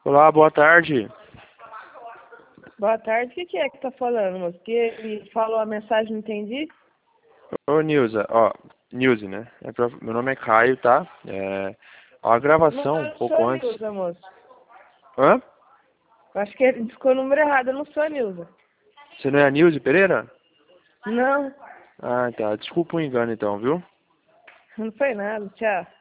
Olá, boa tarde. Boa tarde, o que é que tá falando, moço? Que ele falou a mensagem, não entendi? Ô, Nilza, ó, Nilze, né? Meu nome é Caio, tá? A Não, gravação, um eu não sou pouco a antes. Nilza, moço. Hã? Eu acho que ele ficou o número errado, eu não sou a Nilza. Você não é a Nilze Pereira? Não, Ah, tá. Desculpa o engano então, viu? não foi nada, tchau.